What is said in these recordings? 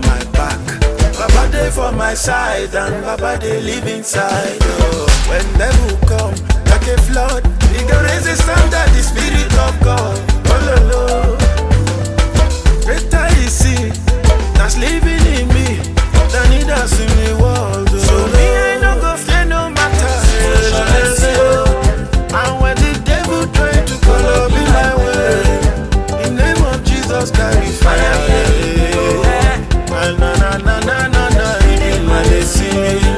my back. Baba dey for my side and Baba dey live inside. Oh. When devil come like a flood, he can raise a standard, the spirit of God. Oh no no. Greater is he that's living in me than he that's in the world. Oh. So me I no go fear no matter. And when the devil try to color me my way, in the name of Jesus carry fire. Na na na na na na, in my destiny.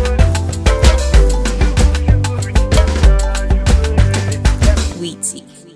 Wheaty.